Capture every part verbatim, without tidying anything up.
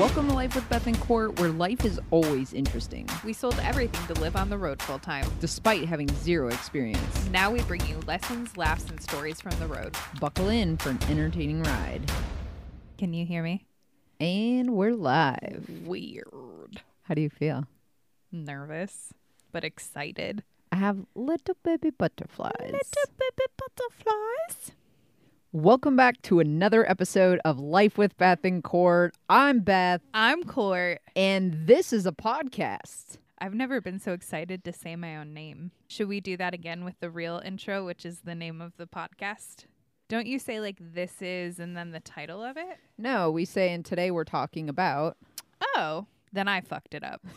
Welcome to Life with Beth and Court, where life is always interesting, We sold everything to live on the road full time. despite having zero experience. Now we bring you lessons, laughs, and stories from the road. Buckle in for an entertaining ride. Can you hear me? And we're live. Weird. How do you feel? Nervous, but excited. I have little baby butterflies. Little baby butterflies. Welcome back to another episode of Life with Beth and Court. I'm Beth, I'm Court. and this is a podcast. I've never been so excited to say my own name. Should we do that again with the real intro, which is the name of the podcast? Don't you say like this is and then the title of it? No, we say, and today we're talking about... Oh, then I fucked it up.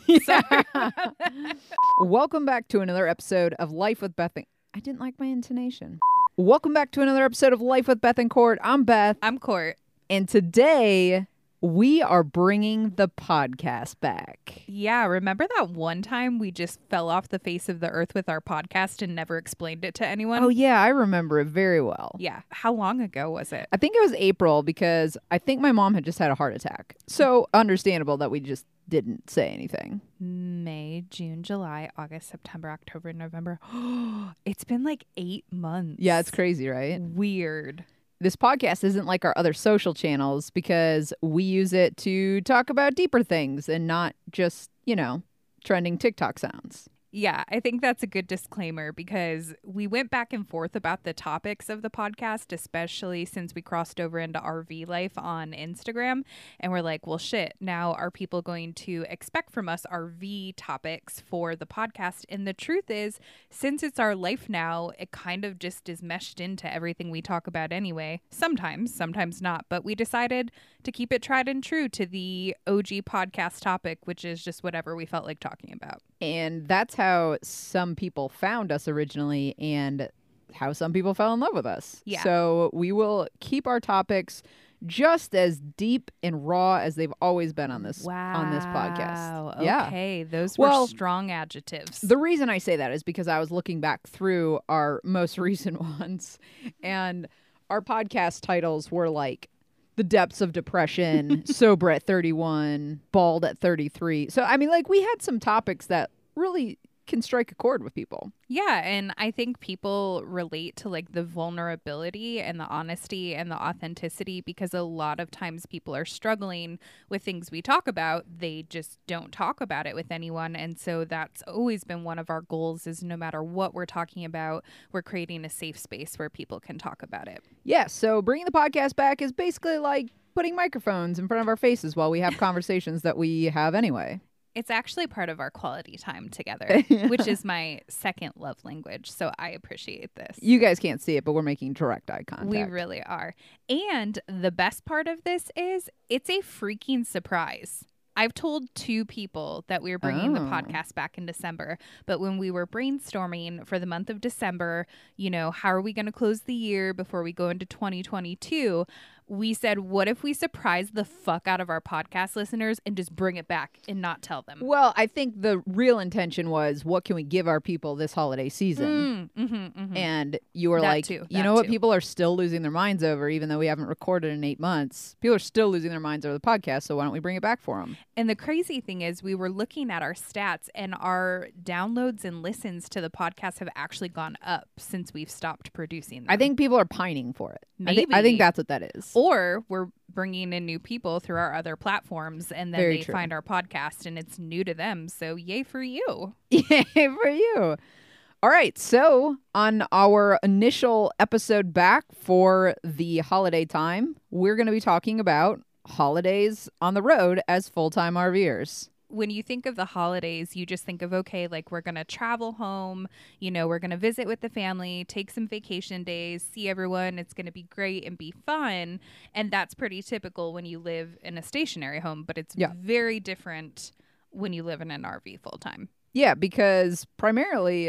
Welcome back to another episode of Life with Beth and... I didn't like my intonation. Welcome back to another episode of Life with Beth and Court. I'm Beth, I'm Court. and today we are bringing the podcast back. Yeah, remember that one time we just fell off the face of the earth with our podcast and never explained it to anyone? Oh yeah, I remember it very well. Yeah. How long ago was it? I think it was April because I think my mom had just had a heart attack. So understandable that we just didn't say anything. May, June, July, August, September, October, November. It's been like eight months. Yeah, it's crazy, right? Weird. This podcast isn't like our other social channels because we use it to talk about deeper things and not just, you know, trending TikTok sounds. Yeah, I think that's a good disclaimer because we went back and forth about the topics of the podcast, especially since we crossed over into R V life on Instagram. And we're like, well, shit, now are people going to expect from us R V topics for the podcast? And the truth is, since it's our life now, it kind of just is meshed into everything we talk about anyway. Sometimes, sometimes not. But we decided to keep it tried and true to the O G podcast topic, which is just whatever we felt like talking about. And that's how some people found us originally and how some people fell in love with us. Yeah. So we will keep our topics just as deep and raw as they've always been on this on this podcast. Yeah. Okay, those were Well, strong adjectives. The reason I say that is because I was looking back through our most recent ones and our podcast titles were like The Depths of Depression, Sober at thirty-one, Bald at thirty-three. So, I mean, like, we had some topics that really can strike a chord with people. Yeah, and I think people relate to like the vulnerability and the honesty and the authenticity because a lot of times people are struggling with things we talk about. They just don't talk about it with anyone. And so that's always been one of our goals is no matter what we're talking about, we're creating a safe space where people can talk about it. Yeah, so bringing the podcast back is basically like putting microphones in front of our faces while we have conversations that we have anyway. It's actually part of our quality time together, which is my second love language. So I appreciate this. You guys can't see it, but we're making direct eye contact. We really are. And the best part of this is it's a freaking surprise. I've told two people that we were bringing Oh. the podcast back in December, but when we were brainstorming for the month of December, you know, how are we going to close the year before we go into twenty twenty-two? We said, what if we surprise the fuck out of our podcast listeners and just bring it back and not tell them? Well, I think the real intention was, what can we give our people this holiday season? Mm, mhm, mhm. And you were That like, too, you that know what? too. People are still losing their minds over, even though we haven't recorded in eight months. People are still losing their minds over the podcast, so why don't we bring it back for them? And the crazy thing is we were looking at our stats and our downloads and listens to the podcast have actually gone up since we've stopped producing them. I think people are pining for it. I, thi- I Maybe. think that's what that is. Or we're bringing in new people through our other platforms and then Very they true. find our podcast and it's new to them. So yay for you. Yay for you. All right. So on our initial episode back for the holiday time, we're going to be talking about holidays on the road as full-time RVers. When you think of the holidays, you just think of, okay, like we're going to travel home, you know, we're going to visit with the family, take some vacation days, see everyone. It's going to be great and be fun. And that's pretty typical when you live in a stationary home, but it's Yeah. very different when you live in an R V full time. Yeah, because primarily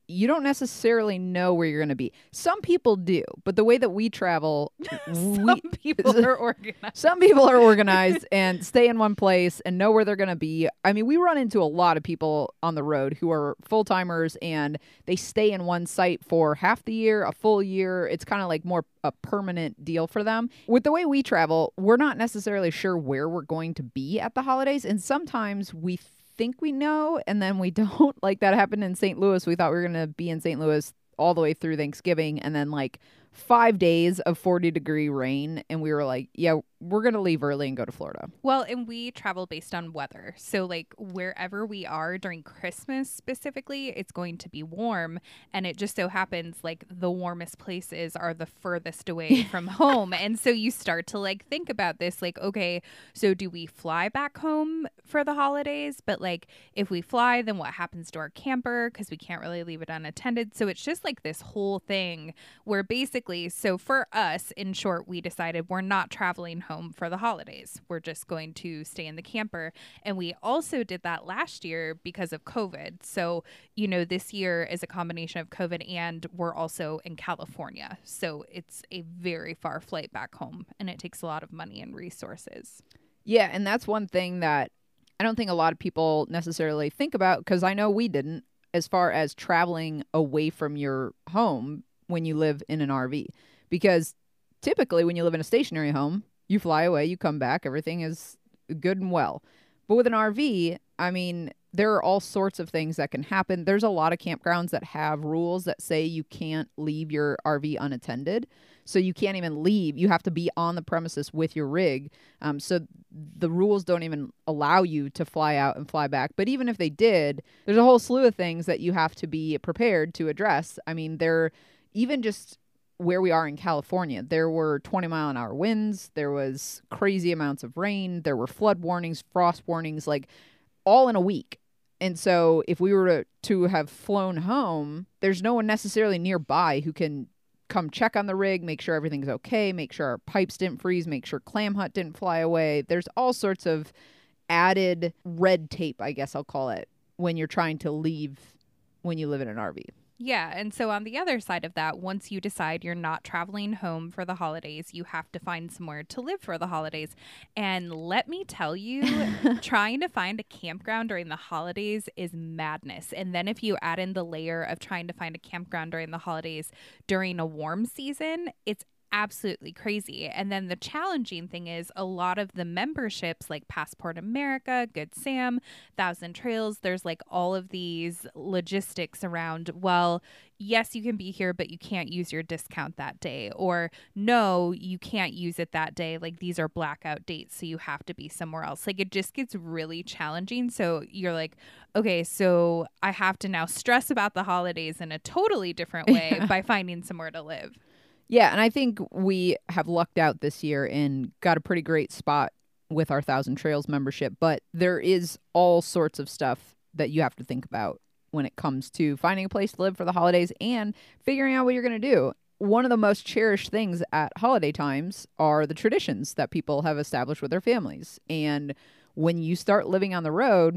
you don't necessarily know where you're going to be. Some people do, but the way that we travel, Some we, people are organized. some people are organized and stay in one place and know where they're going to be. I mean, we run into a lot of people on the road who are full-timers and they stay in one site for half the year, a full year. It's kind of like more a permanent deal for them. With the way we travel, we're not necessarily sure where we're going to be at the holidays, and sometimes we think we know and then we don't. Like that happened in Saint Louis. We thought we were going to be in Saint Louis all the way through Thanksgiving, and then like five days of forty degree rain, and we were like, yeah, we're going to leave early and go to Florida. Well, and we travel based on weather. So like wherever we are during Christmas specifically, it's going to be warm. And it just so happens like the warmest places are the furthest away from home. And so you start to like think about this, like, okay, so do we fly back home for the holidays? But like if we fly, then what happens to our camper? Because we can't really leave it unattended. So it's just like this whole thing where basically, so for us, in short, we decided we're not traveling home for the holidays. We're just going to stay in the camper. And we also did that last year because of COVID. So, you know, this year is a combination of COVID and we're also in California. So it's a very far flight back home and it takes a lot of money and resources. Yeah, and that's one thing that I don't think a lot of people necessarily think about, because I know we didn't, as far as traveling away from your home when you live in an R V. Because typically when you live in a stationary home, you fly away, you come back, everything is good and well. But with an R V, I mean, there are all sorts of things that can happen. There's a lot of campgrounds that have rules that say you can't leave your R V unattended. So you can't even leave. You have to be on the premises with your rig. Um, so the rules don't even allow you to fly out and fly back. But even if they did, there's a whole slew of things that you have to be prepared to address. I mean, they're even just where we are in California, there were twenty mile an hour winds. There was crazy amounts of rain. There were flood warnings, frost warnings, like all in a week. And so if we were to, to have flown home, there's no one necessarily nearby who can come check on the rig, make sure everything's okay, make sure our pipes didn't freeze, make sure Clam Hut didn't fly away. There's all sorts of added red tape, I guess I'll call it, when you're trying to leave when you live in an R V. Yeah. And so on the other side of that, once you decide you're not traveling home for the holidays, you have to find somewhere to live for the holidays. And let me tell you, trying to find a campground during the holidays is madness. And then if you add in the layer of trying to find a campground during the holidays during a warm season, it's absolutely crazy. And then the challenging thing is a lot of the memberships like Passport America, Good Sam, Thousand Trails, there's like all of these logistics around, well, yes, you can be here, but you can't use your discount that day. Or no, you can't use it that day. Like these are blackout dates, so you have to be somewhere else. Like it just gets really challenging. So you're like, okay, so I have to now stress about the holidays in a totally different way by finding somewhere to live. Yeah, and I think we have lucked out this year and got a pretty great spot with our Thousand Trails membership, but there is all sorts of stuff that you have to think about when it comes to finding a place to live for the holidays and figuring out what you're going to do. One of the most cherished things at holiday times are the traditions that people have established with their families. And when you start living on the road,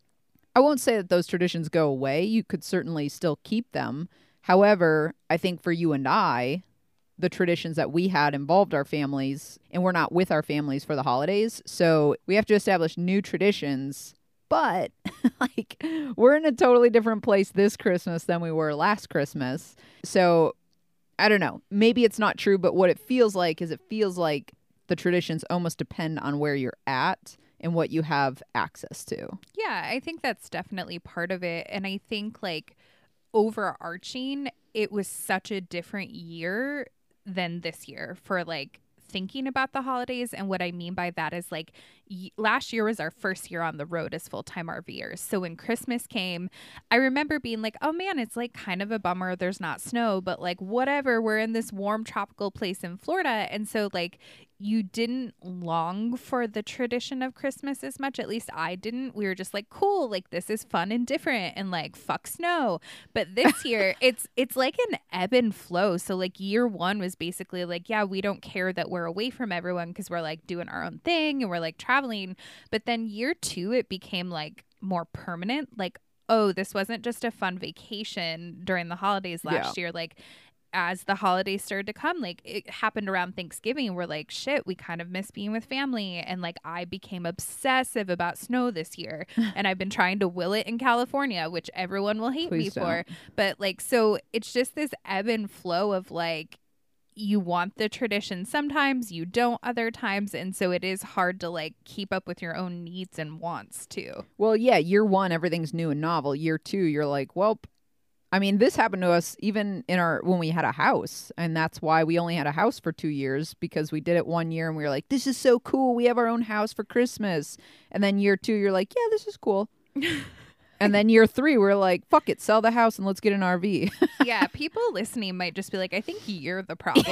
I won't say that those traditions go away. You could certainly still keep them. However, I think for you and I, the traditions that we had involved our families, and we're not with our families for the holidays. So we have to establish new traditions, but like we're in a totally different place this Christmas than we were last Christmas. So I don't know, maybe it's not true, but what it feels like is it feels like the traditions almost depend on where you're at and what you have access to. Yeah, I think that's definitely part of it. And I think like overarching, it was such a different year than this year for like thinking about the holidays. And what I mean by that is like y- last year was our first year on the road as full-time RVers. So when Christmas came, I remember being like, oh man, it's like kind of a bummer there's not snow, but like whatever, we're in this warm tropical place in Florida. And so like you didn't long for the tradition of Christmas as much. At least I didn't. We were just like, cool, like this is fun and different and like fuck snow. But this year it's it's like an ebb and flow. So like year one was basically like, yeah, we don't care that we're away from everyone because we're like doing our own thing and we're like traveling. But then year two, it became like more permanent. Like oh, this wasn't just a fun vacation during the holidays last Yeah. year. Like, as the holidays started to come, like it happened around Thanksgiving, and we're like, shit, we kind of miss being with family. And like, I became obsessive about snow this year, and I've been trying to will it in California, which everyone will hate Please me for. But like, so it's just this ebb and flow of like, you want the tradition sometimes, you don't other times, and so it is hard to like keep up with your own needs and wants too. Well, yeah, year one, everything's new and novel. Year two, you're like, well, I mean, this happened to us even in our when we had a house, and that's why we only had a house for two years because we did it one year and we were like, this is so cool. We have our own house for Christmas. And then year two, you're like, yeah, this is cool. And then year three, we're like, fuck it, sell the house and let's get an R V. Yeah, people listening might just be like, I think you're the problem.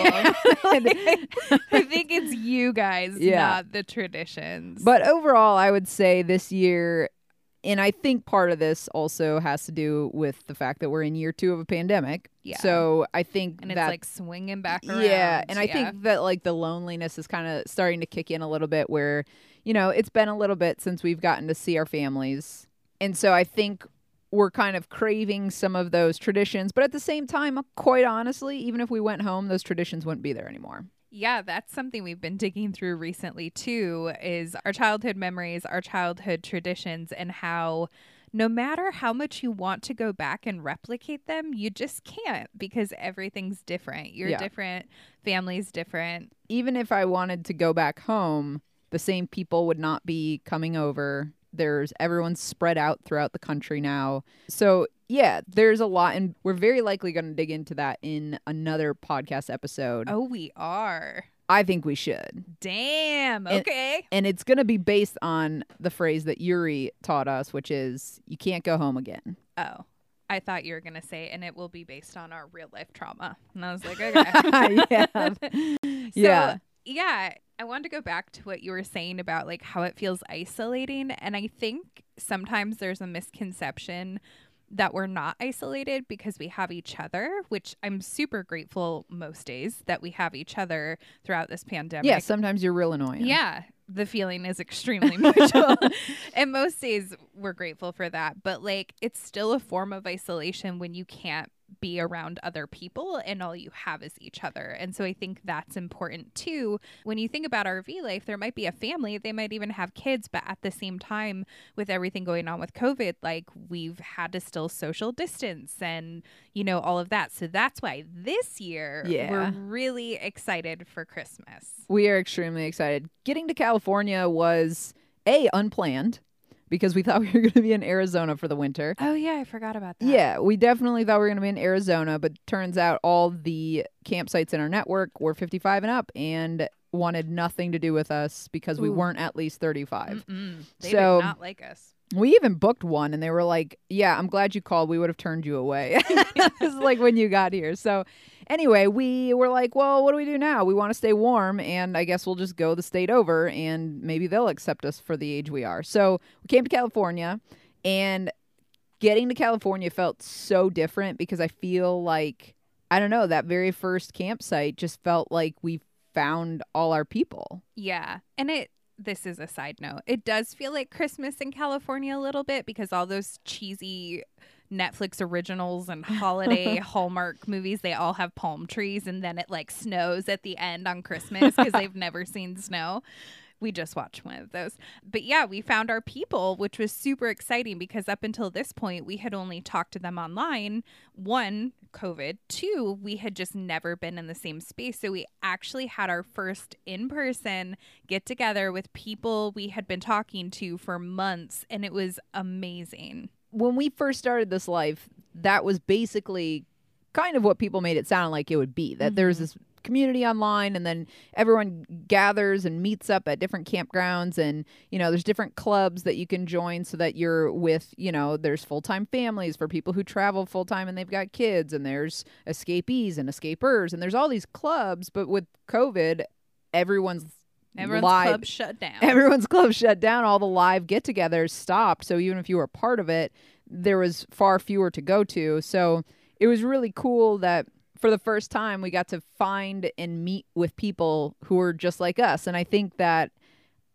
I think it's you guys, Yeah. not the traditions. But overall, I would say this year, and I think part of this also has to do with the fact that we're in year two of a pandemic. Yeah. So I think and it's that like swinging back around. yeah, and I Yeah. think that like the loneliness is kind of starting to kick in a little bit where, you know, it's been a little bit since we've gotten to see our families. And so I think we're kind of craving some of those traditions. But at the same time, quite honestly, even if we went home, those traditions wouldn't be there anymore. Yeah, that's something we've been digging through recently too, is our childhood memories, our childhood traditions, and how no matter how much you want to go back and replicate them, you just can't because everything's different. You're Yeah. different, family's different. Even if I wanted to go back home, the same people would not be coming over. There's everyone's spread out throughout the country now. So yeah, there's a lot, and we're very likely going to dig into that in another podcast episode. Oh, we are. I think we should. Damn. And- Okay. And it's going to be based on the phrase that Yuri taught us, which is, you can't go home again. Oh, I thought you were going to say, and it will be based on our real life trauma. And I was like, okay. yeah. So, yeah. yeah, I wanted to go back to what you were saying about like how it feels isolating. And I think sometimes there's a misconception that we're not isolated because we have each other, which I'm super grateful most days that we have each other throughout this pandemic. Yeah, sometimes you're real annoying. Yeah, the feeling is extremely mutual. And most days we're grateful for that. But like, it's still a form of isolation when you can't be around other people and all you have is each other. And so I think that's important too. When you think about R V life, there might be a family, they might even have kids, but at the same time, with everything going on with COVID, like we've had to still social distance and, you know, all of that. So that's why this year Yeah. we're really excited for Christmas. We are extremely excited. Getting to California was, A, unplanned, because we thought we were going to be in Arizona for the winter. Oh yeah, I forgot about that. Yeah, we definitely thought we were going to be in Arizona, but turns out all the campsites in our network were fifty-five and up and wanted nothing to do with us because we Ooh. weren't at least thirty-five. Mm-mm. They So- did not like us. We even booked one and they were like, yeah, I'm glad you called. We would have turned you away. This is like when you got here. So anyway, we were like, well, what do we do now? We want to stay warm, and I guess we'll just go the state over and maybe they'll accept us for the age we are. So we came to California, and getting to California felt so different because I feel like, I don't know, that very first campsite just felt like we found all our people. Yeah. And it, this is a side note, it does feel like Christmas in California a little bit because all those cheesy Netflix originals and holiday Hallmark movies, they all have palm trees and then it like snows at the end on Christmas because they've never seen snow. We just watched one of those. But yeah, we found our people, which was super exciting because up until this point, we had only talked to them online. One, COVID. Two, we had just never been in the same space. So we actually had our first in-person get together with people we had been talking to for months. And it was amazing. When we first started this life, that was basically kind of what people made it sound like it would be, that there's Mhm. this community online and then everyone gathers and meets up at different campgrounds, and you know there's different clubs that you can join so that you're with, you know there's full-time families for people who travel full-time and they've got kids, and there's escapees and escapers, and there's all these clubs. But with COVID, everyone's Everyone's live club shut down. Everyone's club shut down. All the live get-togethers stopped. So even if you were part of it, there was far fewer to go to. So it was really cool that for the first time we got to find and meet with people who were just like us. And I think that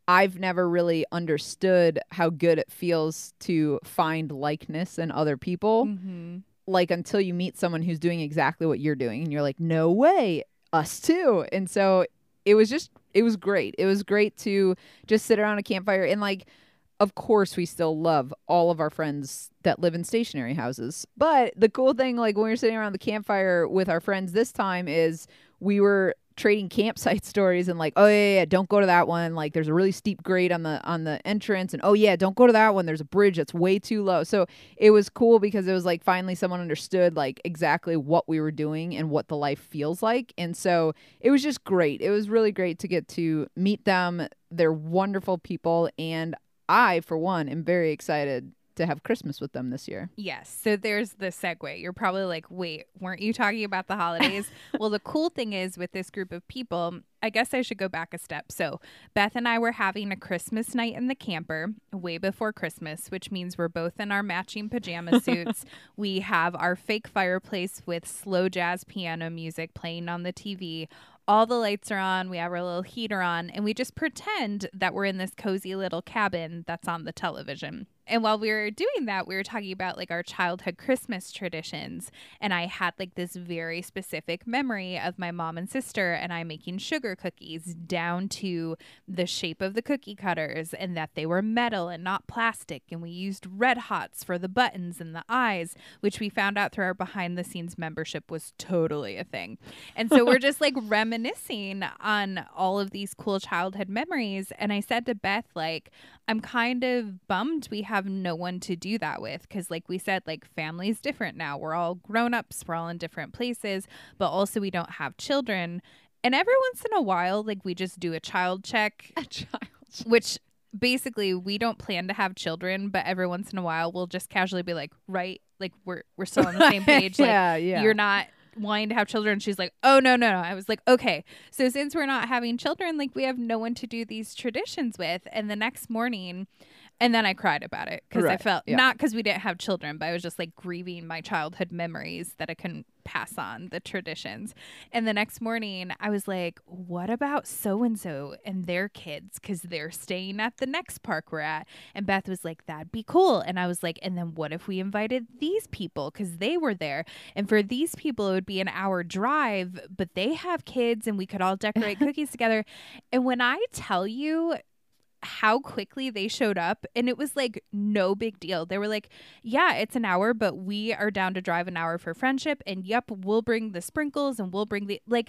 I've never really understood how good it feels to find likeness in other people. Mm-hmm. Like until you meet someone who's doing exactly what you're doing and you're like, no way, us too. And so it was just, it was great. It was great to just sit around a campfire and like, of course, we still love all of our friends that live in stationary houses. But the cool thing, like when we were sitting around the campfire with our friends this time, is we were trading campsite stories and like, oh yeah, yeah, don't go to that one. Like there's a really steep grade on the on the entrance, and oh yeah, don't go to that one. There's a bridge that's way too low. So it was cool because it was like finally someone understood like exactly what we were doing and what the life feels like. And so it was just great. It was really great to get to meet them. They're wonderful people, and I, for one, am very excited to have Christmas with them this year. Yes. So there's the segue. You're probably like, wait, weren't you talking about the holidays? Well, the cool thing is with this group of people, I guess I should go back a step. So Beth and I were having a Christmas night in the camper way before Christmas, which means we're both in our matching pajama suits. We have our fake fireplace with slow jazz piano music playing on the T V. All the lights are on. We have our little heater on, and we just pretend that we're in this cozy little cabin that's on the television. And while we were doing that, we were talking about like our childhood Christmas traditions. And I had like this very specific memory of my mom and sister and I making sugar cookies down to the shape of the cookie cutters, and that they were metal and not plastic. And we used Red Hots for the buttons and the eyes, which we found out through our behind the scenes membership was totally a thing. And so we're just like reminiscing on all of these cool childhood memories. And I said to Beth, like, I'm kind of bummed we have no one to do that with, because like we said, like family's different now. We're all grown-ups, we're all in different places, but also we don't have children. And every once in a while, like we just do a child check, A child check. which basically we don't plan to have children, but every once in a while we'll just casually be like, right, like we're we're still on the same page. Like yeah, yeah. you're not wanting to have children. She's like, oh no no no. I was like, okay, so since we're not having children, like we have no one to do these traditions with. And the next morning, and then I cried about it because I Right, felt yeah. not because we didn't have children, but I was just like grieving my childhood memories that I couldn't pass on the traditions. And the next morning I was like, what about so and so and their kids, because they're staying at the next park we're at? And Beth was like, that'd be cool. And I was like, and then what if we invited these people, because they were there, and for these people it would be an hour drive, but they have kids and we could all decorate cookies together. And when I tell you how quickly they showed up, and it was like no big deal. They were like, yeah, it's an hour, but we are down to drive an hour for friendship, and yep, we'll bring the sprinkles and we'll bring the, like,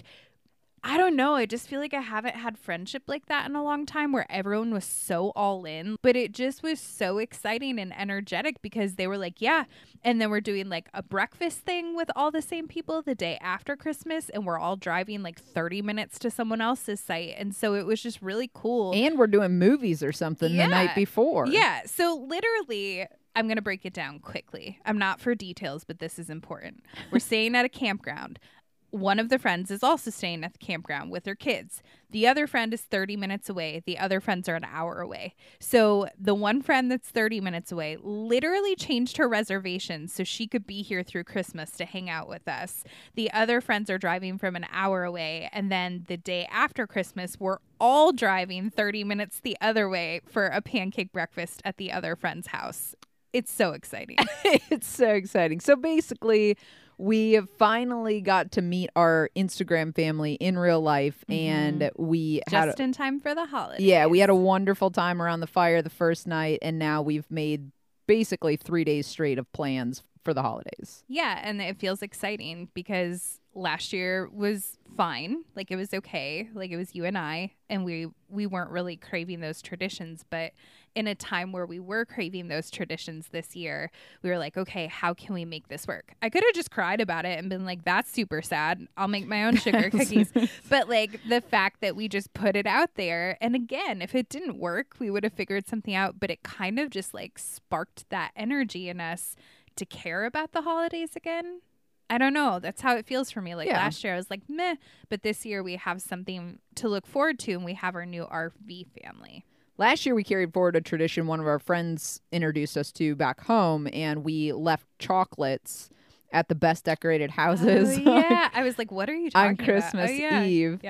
I don't know. I just feel like I haven't had friendship like that in a long time, where everyone was so all in. But it just was so exciting and energetic because they were like, yeah. And then we're doing like a breakfast thing with all the same people the day after Christmas. And we're all driving like thirty minutes to someone else's site. And so it was just really cool. And we're doing movies or something Yeah. the night before. Yeah. So literally, I'm going to break it down quickly. I'm not for details, but this is important. We're staying at a campground. One of the friends is also staying at the campground with her kids. The other friend is thirty minutes away. The other friends are an hour away. So the one friend that's thirty minutes away literally changed her reservations so she could be here through Christmas to hang out with us. The other friends are driving from an hour away. And then the day after Christmas, we're all driving thirty minutes the other way for a pancake breakfast at the other friend's house. It's so exciting. It's so exciting. So basically, we have finally got to meet our Instagram family in real life, and we had Just in time for the holidays. yeah, we had a wonderful time around the fire the first night, and now we've made basically three days straight of plans for the holidays. Yeah, and it feels exciting because last year was fine. Like it was okay. Like it was you and I, and we we weren't really craving those traditions, but in a time where we were craving those traditions this year, we were like, okay, how can we make this work? I could have just cried about it and been like, that's super sad. I'll make my own sugar cookies. But like the fact that we just put it out there, and again, if it didn't work, we would have figured something out, but it kind of just like sparked that energy in us to care about the holidays again. I don't know. That's how it feels for me. Like Yeah. last year I was like, meh, but this year we have something to look forward to, and we have our new R V family. Last year, we carried forward a tradition one of our friends introduced us to back home, and we left chocolates at the best decorated houses Oh, yeah. I was like, what are you talking on Christmas about? Oh, yeah. Eve. Yeah.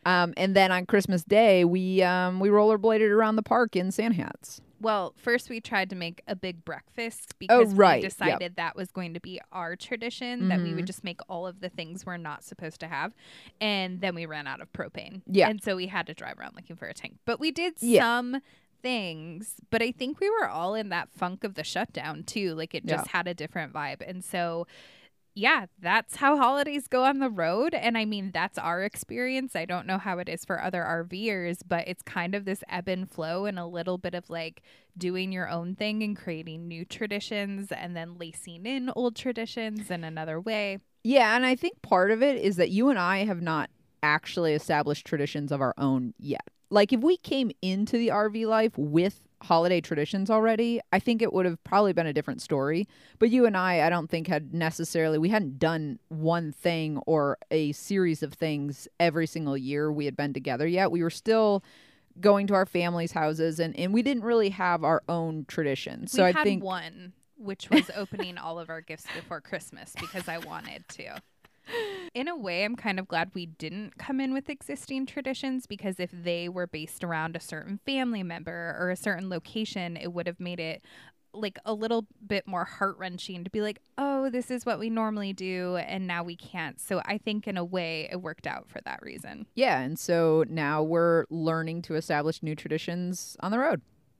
Um, and then on Christmas Day, we um, we rollerbladed around the park in Santa hats. Well, first we tried to make a big breakfast because right. we decided yep. that was going to be our tradition, mm-hmm. that we would just make all of the things we're not supposed to have. And then we ran out of propane. Yeah. And so we had to drive around looking for a tank. But we did yeah. some things, but I think we were all in that funk of the shutdown too. Like it just yeah. had a different vibe. And so yeah, that's how holidays go on the road. And I mean, that's our experience. I don't know how it is for other RVers, but it's kind of this ebb and flow and a little bit of like doing your own thing and creating new traditions and then lacing in old traditions in another way. Yeah. And I think part of it is that you and I have not actually established traditions of our own yet. Like if we came into the R V life with holiday traditions already, I think it would have probably been a different story. But you and I, I don't think had necessarily, we hadn't done one thing or a series of things every single year we had been together yet. We were still going to our families' houses and, and we didn't really have our own traditions. So we I had think one, which was opening all of our gifts before Christmas because I wanted to. In a way, I'm kind of glad we didn't come in with existing traditions because if they were based around a certain family member or a certain location, it would have made it like a little bit more heart-wrenching to be like, oh, this is what we normally do and now we can't. So I think in a way it worked out for that reason. Yeah, and so now we're learning to establish new traditions on the road.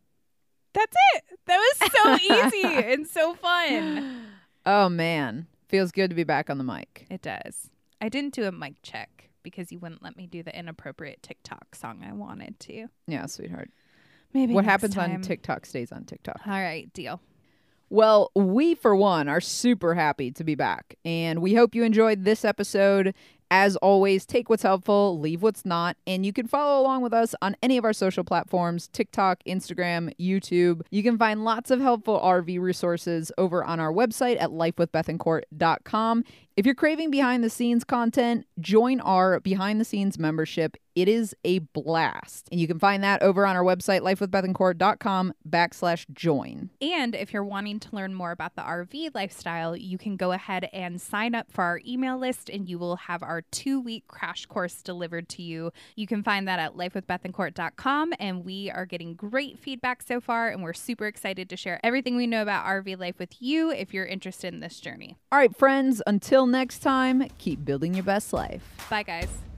That's it. That was so easy and so fun. Oh, man. Feels good to be back on the mic. It does. I didn't do a mic check because you wouldn't let me do the inappropriate TikTok song I wanted to. Yeah, sweetheart. Maybe what next happens time. on TikTok stays on TikTok. All right, deal. Well, we, for one, are super happy to be back, and we hope you enjoyed this episode. As always, take what's helpful, leave what's not, and you can follow along with us on any of our social platforms, TikTok, Instagram, YouTube. You can find lots of helpful R V resources over on our website at life with bethencourt dot com. If you're craving behind-the-scenes content, join our behind-the-scenes membership. It is a blast. And you can find that over on our website, life with bethencourt dot com backslash join. And if you're wanting to learn more about the R V lifestyle, you can go ahead and sign up for our email list and you will have our two-week crash course delivered to you. You can find that at life with bethencourt dot com, and we are getting great feedback so far, and we're super excited to share everything we know about R V life with you if you're interested in this journey. All right, friends, until next time, keep building your best life. Bye, guys.